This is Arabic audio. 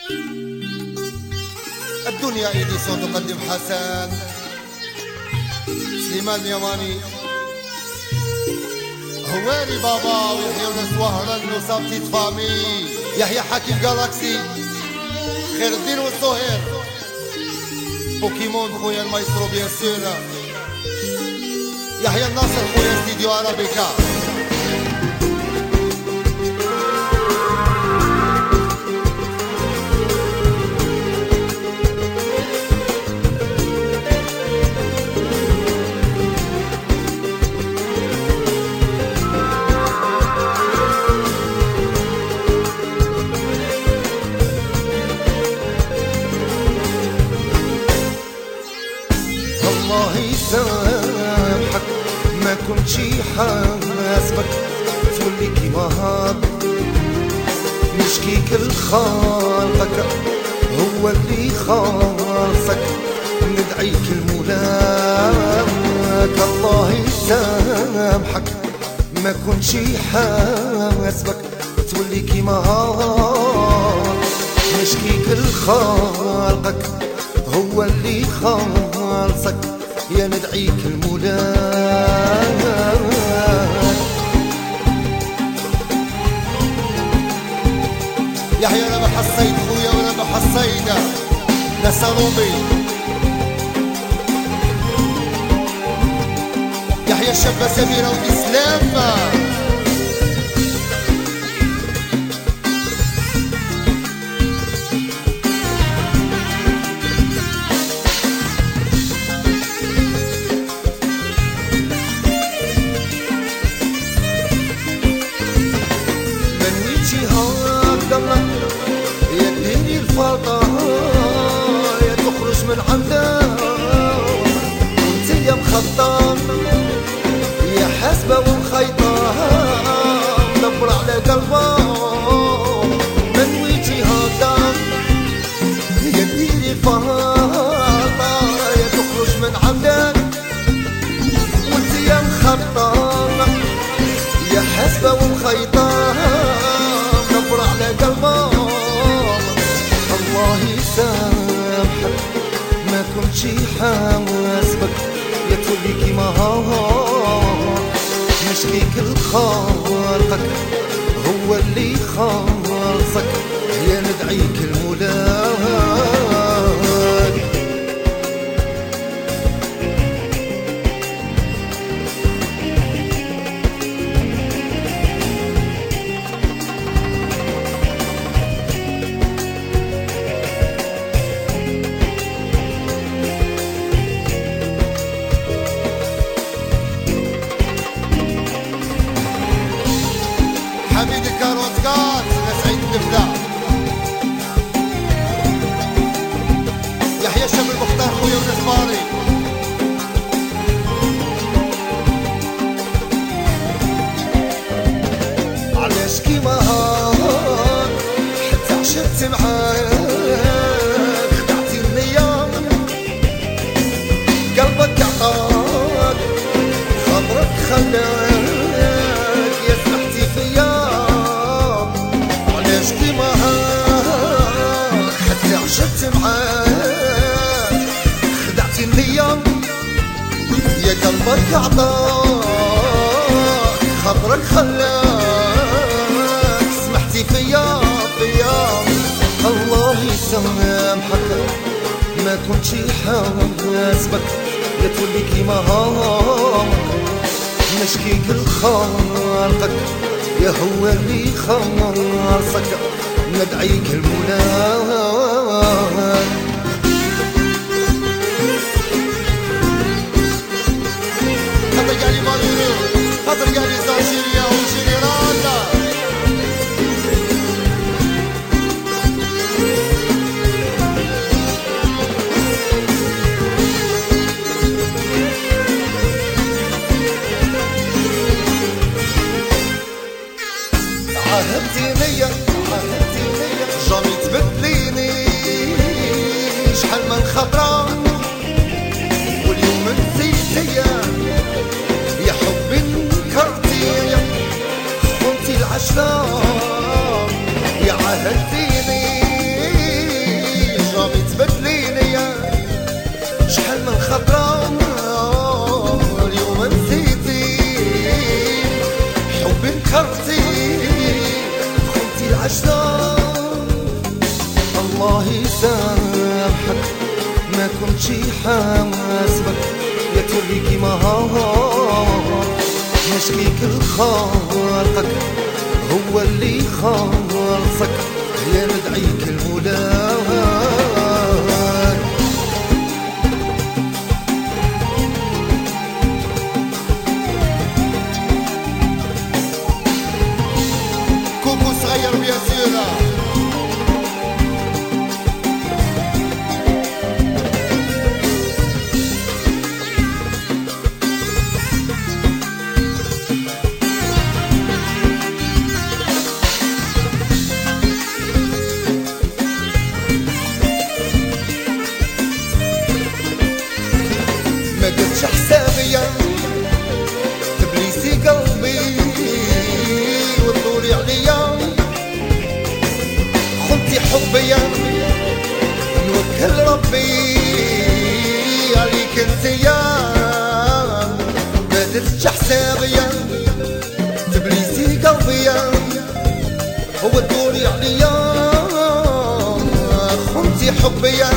الدنيا إيديسون تقدم حسن سليمان اليماني هواري بابا ويحيى وناس وهران وصابتي فامي يحيى حكيم جالاكسي خير الدين والصهير بوكيمون خويا المايسترو بيان سور يحيى الناصر خويا استديو عربيكا الله يسامحك ما كنتش حاسبك تولي كيما هاك نشكيك لخالقك هو اللي خالصك ندعيك المولاك. الله يسامحك ما كنتش حاسبك تولي كيما هاك نشكيك لخالقك هو اللي خالصك يا ندعيك المولاك. يحيى انا ما حسيت خويا وانا ما حسيت لا صالومي يحيى الشابة سميرة والإسلام يا ديني الفرطة يا تخرج من عندك وانت يا مخطط يا حاسبة ومخيطة دبر على قلبك من ويجي هكا يا ديني الفرطة يا تخرج من عندك وانت يا مخطط يا حاسبة ومخيطة على قلبك. الله يسامحك ما كنتش حاسبك يا تولي كيما هاك نشكيك لخالقك هو اللي خالصك يا ندعيك المولاك. حميد الكاروتكات سعيد النفذة يحيى الشاب المختار خويا ونسباري علاش كيما هاك حتى عشرت معاك خدعتي النية قلبك عطاك خاطرك خلاك يا سمحتي فيا علاش كيما هاك حتى عشرت معاك خدعتي النية يا قلبك عطاك خاطرك خلاك سمحتي فيا. الله يسامحك ما كنتش حاسبك يا تولي كيما هاك نشكيك لخالقك يا هو اللي خالصك ندعيك المولاك. خاطر قالي مالورو خاطر قالي زاجيريا وجينيرال عهدتي ليا جامي تبدليني الله يسامحك ما كنتش حاسبك يا تولي كيما هاك نشكيك لخالقك هو اللي خالصك يا ندعيك المولاك كوكو صغير بيان سيرة ما درتش حسابيا تبليسي قلبي وطولي عليا خنتي حبيا نوكل ربي عليك انتيا ما درتش حسابيا تبليسي قلبيا هو طولي عليا خنتي حبيا